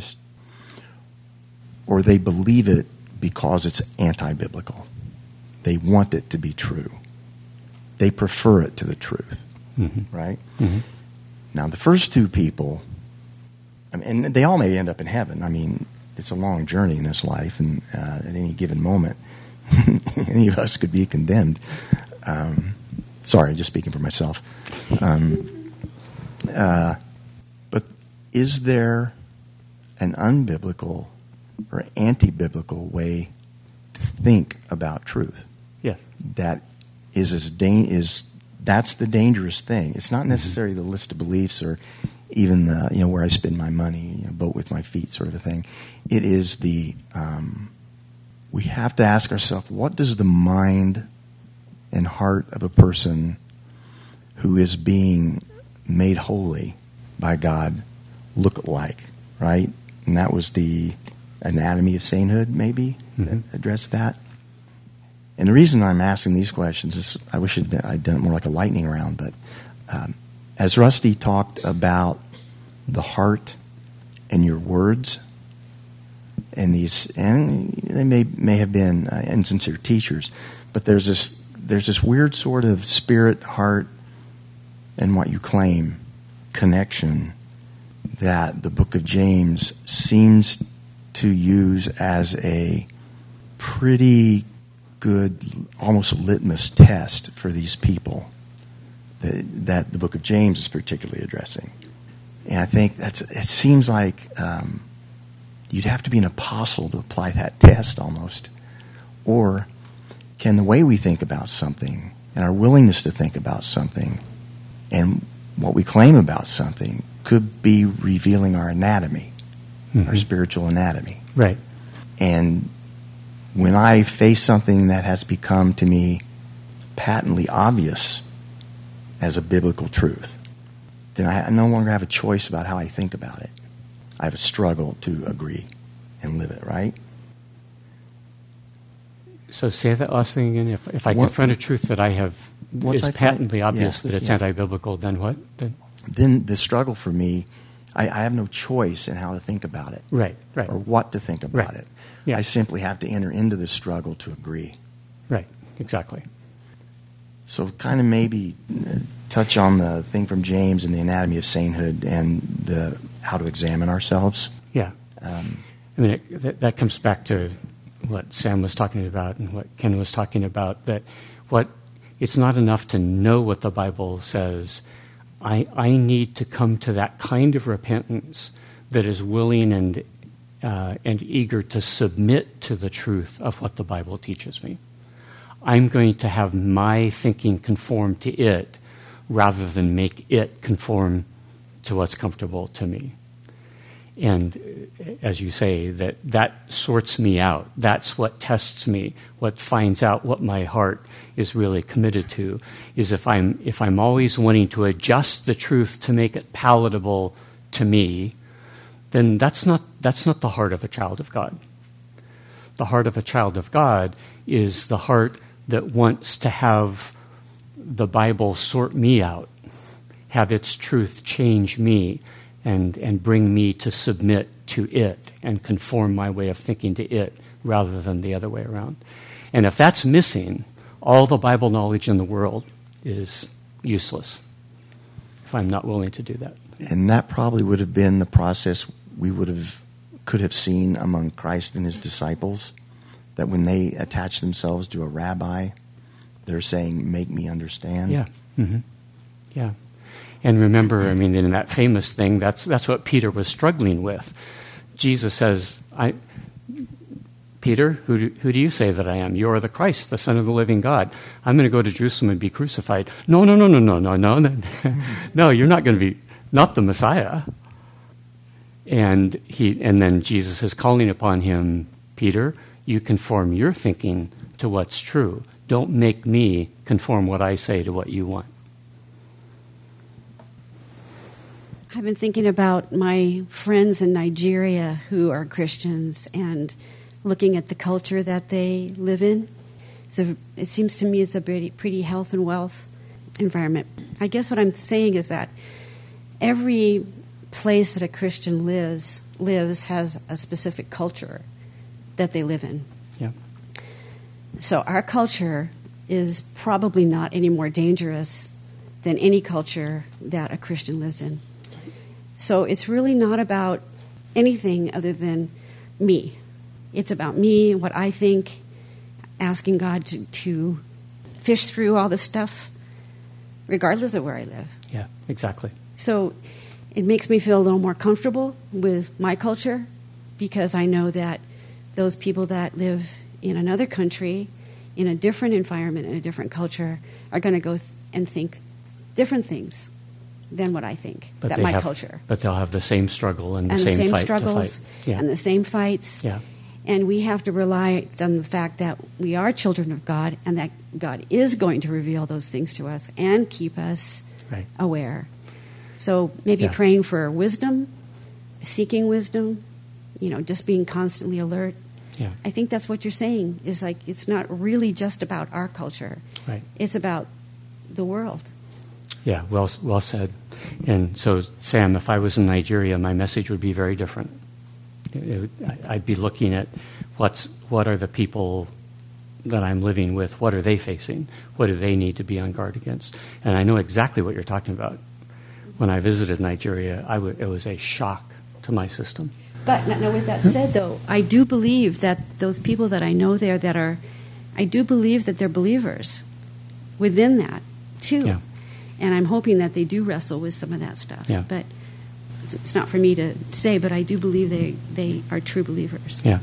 Or they believe it because it's anti-biblical. They want it to be true. They prefer it to the truth, right? Mm-hmm. Now, the first two people, I mean, and they all may end up in heaven. I mean, it's a long journey in this life, and at any given moment, any of us could be condemned. Sorry, just speaking for myself. But is there an unbiblical or anti-biblical way to think about truth? Yes. That that's the dangerous thing. It's not necessarily the list of beliefs or even the where I spend my money, vote with my feet sort of a thing. It is the we have to ask ourselves, what does the mind and heart of a person who is being made holy by God look like, right? And that was the Anatomy of Sainthood, maybe, that addressed that. And the reason I'm asking these questions is I wish I'd done it more like a lightning round, but as Rusty talked about the heart and your words, and they may have been insincere teachers, but there's this weird sort of spirit, heart, and what you claim connection that the book of James seems to use as a pretty good, almost litmus test for these people that the book of James is particularly addressing. And I think it seems like you'd have to be an apostle to apply that test almost. Or can the way we think about something and our willingness to think about something and what we claim about something could be revealing our anatomy, our spiritual anatomy. Right. And when I face something that has become to me patently obvious as a biblical truth, then I no longer have a choice about how I think about it. I have a struggle to agree and live it, right? So say that last thing again. If I confront a truth that I have is patently obvious that it's anti-biblical, then what? Then the struggle for me, I have no choice in how to think about it. Right. Or what to think about it. Yeah. I simply have to enter into the struggle to agree. Right, exactly. So kind of maybe touch on the thing from James and the anatomy of sainthood and the how to examine ourselves. Yeah. I mean, that comes back to what Sam was talking about and what Ken was talking about, that it's not enough to know what the Bible says. I need to come to that kind of repentance that is willing and eager to submit to the truth of what the Bible teaches me. I'm going to have my thinking conform to it rather than make it conform to what's comfortable to me. And as you say, that sorts me out. That's what tests me. What finds out what my heart is really committed to is if I'm always wanting to adjust the truth to make it palatable to me, then that's not the heart of a child of God. The heart of a child of God is the heart that wants to have the Bible sort me out, have its truth change me, and bring me to submit to it and conform my way of thinking to it rather than the other way around. And if that's missing, all the Bible knowledge in the world is useless if I'm not willing to do that. And that probably would have been the process we could have seen among Christ and his disciples, that when they attach themselves to a rabbi, they're saying, make me understand. Yeah. Mm-hmm. Yeah. And remember, I mean, in that famous thing, that's what Peter was struggling with. Jesus says, Peter, who do you say that I am? You are the Christ, the Son of the living God. I'm going to go to Jerusalem and be crucified. No. No, you're not going to be, not the Messiah. And then Jesus is calling upon him, Peter, you conform your thinking to what's true. Don't make me conform what I say to what you want. I've been thinking about my friends in Nigeria who are Christians and looking at the culture that they live in. So it seems to me it's a pretty health and wealth environment. I guess what I'm saying is that every place that a Christian lives has a specific culture that they live in. Yeah. So our culture is probably not any more dangerous than any culture that a Christian lives in. So it's really not about anything other than me. It's about me, what I think, asking God to fish through all this stuff, regardless of where I live. Yeah, exactly. So it makes me feel a little more comfortable with my culture because I know that those people that live in another country, in a different environment, in a different culture, are going to go and think different things than what I think, culture. But they'll have the same struggle and the same fight struggles to fight. Yeah. And the same fights. Yeah. And we have to rely on the fact that we are children of God and that God is going to reveal those things to us and keep us aware. So maybe praying for wisdom, seeking wisdom, just being constantly alert. Yeah. I think that's what you're saying, is like it's not really just about our culture. Right. It's about the world. Yeah, well said. And so, Sam, if I was in Nigeria, my message would be very different. I'd be looking at what are the people that I'm living with, what are they facing, what do they need to be on guard against. And I know exactly what you're talking about. When I visited Nigeria, it was a shock to my system. But now with that said, though, I do believe that those people that I know there I do believe that they're believers within that, too. Yeah. And I'm hoping that they do wrestle with some of that stuff. Yeah. But it's not for me to say, but I do believe they are true believers. Yeah.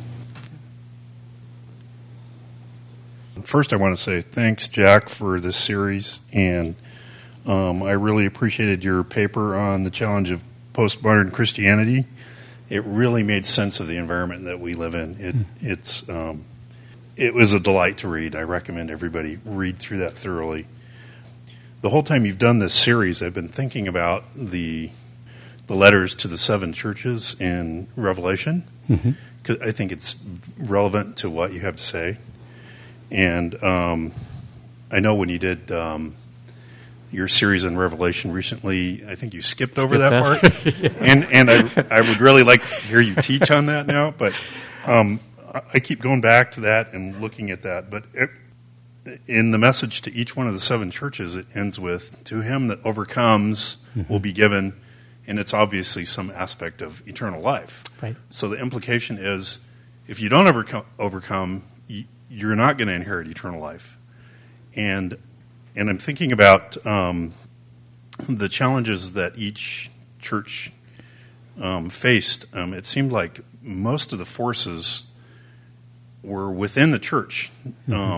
First, I want to say thanks, Jack, for this series. And I really appreciated your paper on the challenge of postmodern Christianity. It really made sense of the environment that we live in. It was a delight to read. I recommend everybody read through that thoroughly. The whole time you've done this series, I've been thinking about the letters to the 7 churches in Revelation, because I think it's relevant to what you have to say. And I know when you did your series on Revelation recently, I think you skipped over that part. Yeah. And I would really like to hear you teach on that now, but I keep going back to that and looking at that. But in the message to each one of the 7 churches, it ends with, to him that overcomes will be given, and it's obviously some aspect of eternal life. Right. So the implication is, if you don't overcome, you're not going to inherit eternal life. And I'm thinking about the challenges that each church faced. It seemed like most of the forces were within the church.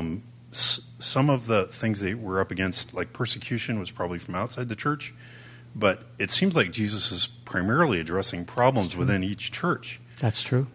Some of the things they were up against, like persecution, was probably from outside the church. but it seems like Jesus is primarily addressing problems within each church. That's true.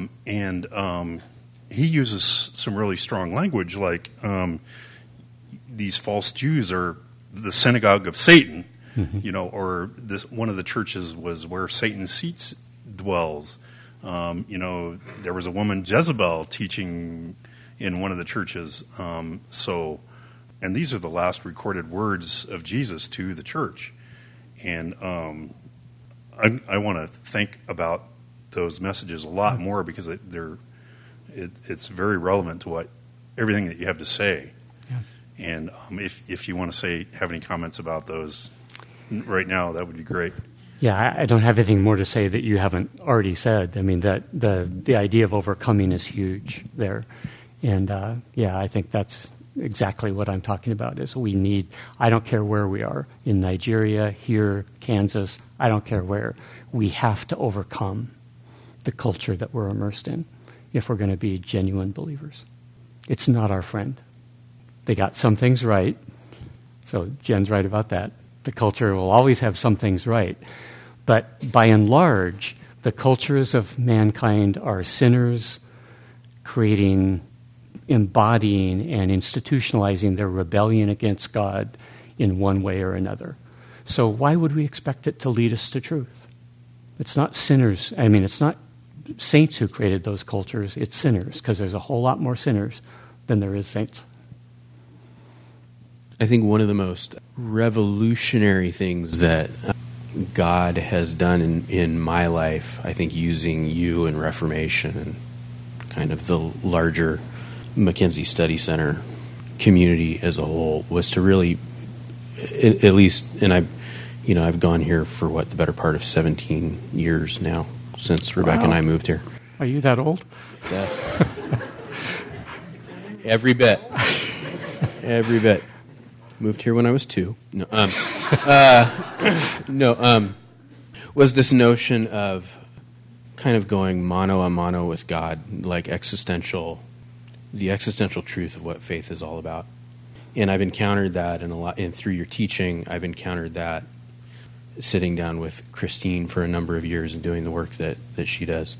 He uses some really strong language, like these false Jews are the synagogue of Satan, or one of the churches was where Satan's seat dwells. There was a woman, Jezebel, teaching in one of the churches. And these are the last recorded words of Jesus to the church. And I want to think about those messages a lot more because it's very relevant to everything that you have to say. Yeah. And if you want to have any comments about those right now, that would be great. Yeah, I don't have anything more to say that you haven't already said. I mean, that the idea of overcoming is huge there. And I think that's exactly what I'm talking about is we need, I don't care where we are, in Nigeria, here, Kansas, I don't care where, we have to overcome the culture that we're immersed in if we're going to be genuine believers. It's not our friend. They got some things right, so Jen's right about that. The culture will always have some things right, but by and large, the cultures of mankind are sinners embodying and institutionalizing their rebellion against God in one way or another. So why would we expect it to lead us to truth? It's not sinners. I mean, it's not saints who created those cultures. It's sinners, because there's a whole lot more sinners than there is saints. I think one of the most revolutionary things that God has done in my life, I think using you and Reformation and kind of the larger Mackenzie Study Center community as a whole, was to really, at least, and I've gone here for the better part of 17 years now since Rebecca and I moved here. Are you that old? Every bit. Moved here when I was 2. Was this notion of kind of going mano a mano with God, like the existential truth of what faith is all about. And I've encountered that and through your teaching, I've encountered that sitting down with Christine for a number of years and doing the work that she does.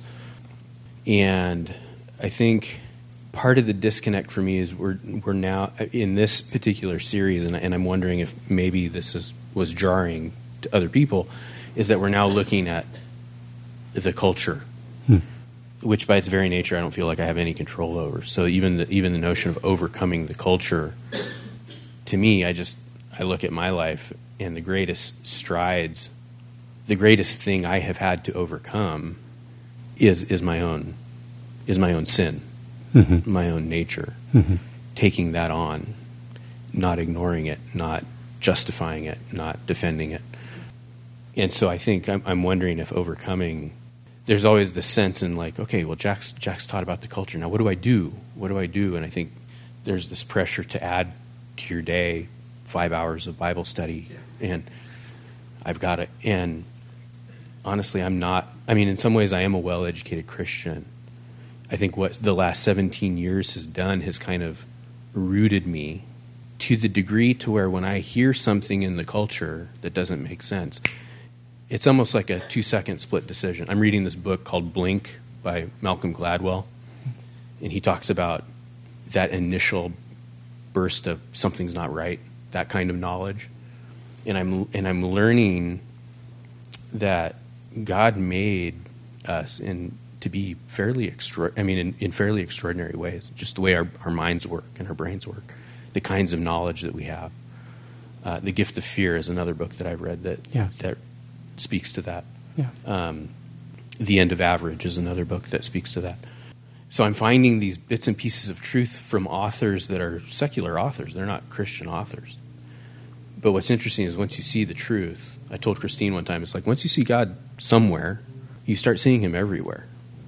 And I think part of the disconnect for me is we're now in this particular series, and I'm wondering if maybe this was jarring to other people, is that we're now looking at the culture, which by its very nature I don't feel like I have any control over. So even the notion of overcoming the culture, to me, I look at my life and the greatest strides, the greatest thing I have had to overcome is my own sin. Mm-hmm. My own nature, taking that on, not ignoring it, not justifying it, not defending it. And so I think I'm wondering if overcoming, there's always this sense in like, okay, well, Jack's taught about the culture. Now what do I do? And I think there's this pressure to add to your day 5 hours of Bible study. Yeah. And I've got it. And honestly, in some ways I am a well-educated Christian. I think what the last 17 years has done has kind of rooted me to the degree to where when I hear something in the culture that doesn't make sense, it's almost like a 2-second split decision. I'm reading this book called Blink by Malcolm Gladwell, and he talks about that initial burst of something's not right, that kind of knowledge. And I'm learning that God made us to be fairly in fairly extraordinary ways, just the way our minds work and our brains work, the kinds of knowledge that we have. The Gift of Fear is another book that I've read that speaks to that. Yeah. The End of Average is another book that speaks to that. So I'm finding these bits and pieces of truth from authors that are secular authors. They're not Christian authors. But what's interesting is once you see the truth, I told Christine one time, it's like once you see God somewhere, you start seeing him everywhere.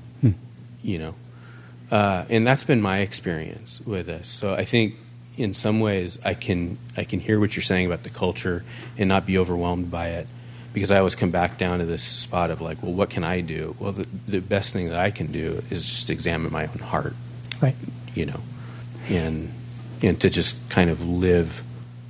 And that's been my experience with this. So I think in some ways I can hear what you're saying about the culture and not be overwhelmed by it, because I always come back down to this spot of like, well, what can I do? Well, the best thing that I can do is just examine my own heart, right? And to just kind of live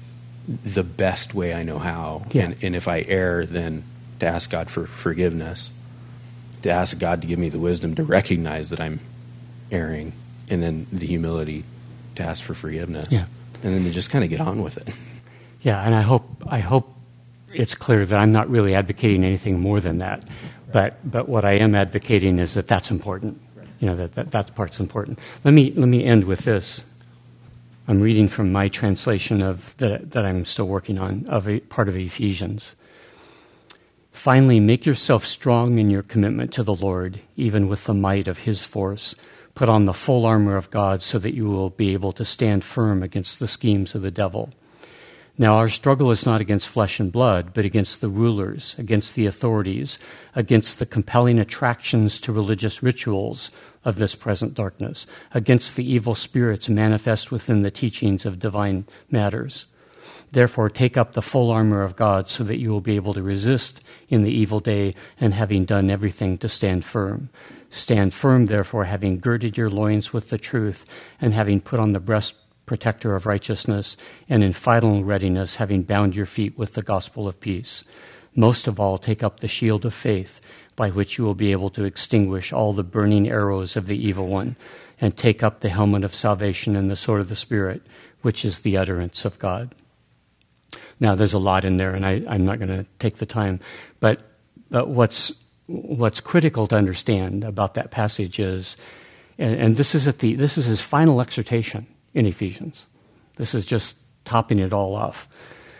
the best way I know how. Yeah. And if I err, then to ask God for forgiveness, to ask God to give me the wisdom to recognize that I'm erring, and then the humility to ask for forgiveness. Yeah. And then to just kind of get on with it. Yeah, and I hope it's clear that I'm not really advocating anything more than that. But what I am advocating is that that's important. You know, that part's important. Let me end with this. I'm reading from my translation of that I'm still working on, of a part of Ephesians. Finally, make yourself strong in your commitment to the Lord, even with the might of his force. Put on the full armor of God so that you will be able to stand firm against the schemes of the devil. Now, our struggle is not against flesh and blood, but against the rulers, against the authorities, against the compelling attractions to religious rituals of this present darkness, against the evil spirits manifest within the teachings of divine matters. Therefore, take up the full armor of God so that you will be able to resist in the evil day, and having done everything, to stand firm. Stand firm, therefore, having girded your loins with the truth, and having put on the breast protector of righteousness, and in final readiness, having bound your feet with the gospel of peace. Most of all, take up the shield of faith, by which you will be able to extinguish all the burning arrows of the evil one, and take up the helmet of salvation and the sword of the Spirit, which is the utterance of God. Now, there's a lot in there, and I'm not going to take the time, but what's critical to understand about that passage is, and this is his final exhortation in Ephesians. This is just topping it all off.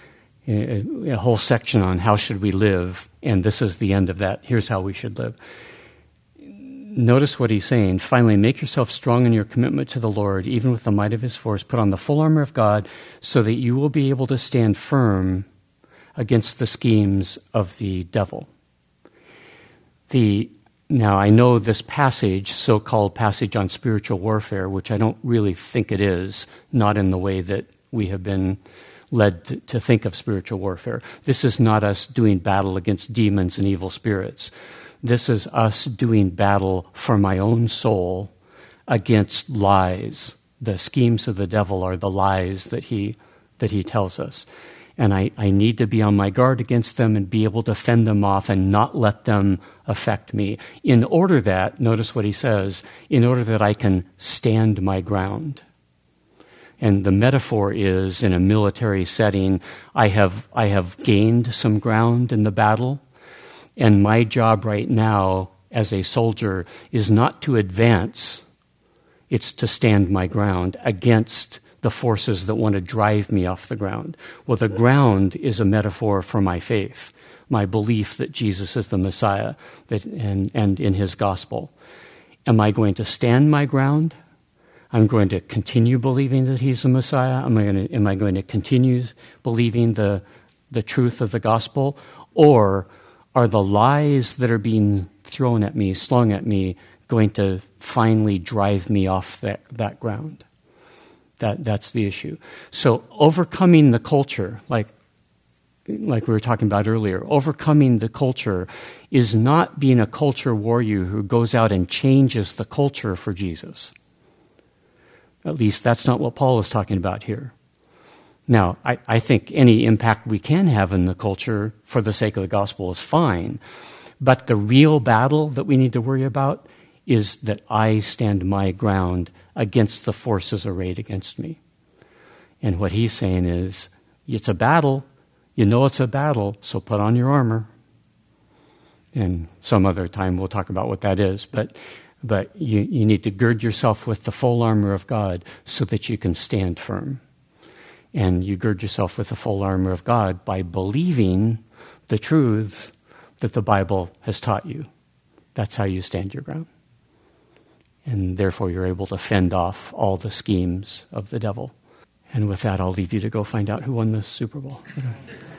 A whole section on how should we live, and this is the end of that. Here's how we should live. Notice what he's saying. Finally, make yourself strong in your commitment to the Lord, even with the might of his force. Put on the full armor of God so that you will be able to stand firm against the schemes of the devil. Now, I know this passage, so-called passage on spiritual warfare, which I don't really think it is, not in the way that we have been led to think of spiritual warfare. This is not us doing battle against demons and evil spirits. This is us doing battle for my own soul against lies. The schemes of the devil are the lies that he tells us. And I need to be on my guard against them and be able to fend them off and not let them affect me. In order that, notice what he says, in order that I can stand my ground. And the metaphor is, in a military setting, I have gained some ground in the battle, and my job right now as a soldier is not to advance, it's to stand my ground against the forces that want to drive me off the ground. Well, the ground is a metaphor for my faith, my belief that Jesus is the Messiah, and in his gospel. Am I going to stand my ground? I'm going to continue believing that he's the Messiah? Am I going to continue believing the truth of the gospel? Or are the lies that are being thrown at me, slung at me, going to finally drive me off that ground? That's the issue. So overcoming the culture, like we were talking about earlier, overcoming the culture is not being a culture warrior who goes out and changes the culture for Jesus. At least that's not what Paul is talking about here. Now, I think any impact we can have in the culture for the sake of the gospel is fine, but the real battle that we need to worry about is that I stand my ground against the forces arrayed against me. And what he's saying is, it's a battle. You know it's a battle, so put on your armor. And some other time we'll talk about what that is. But you need to gird yourself with the full armor of God so that you can stand firm. And you gird yourself with the full armor of God by believing the truths that the Bible has taught you. That's how you stand your ground. And therefore you're able to fend off all the schemes of the devil. And with that, I'll leave you to go find out who won the Super Bowl.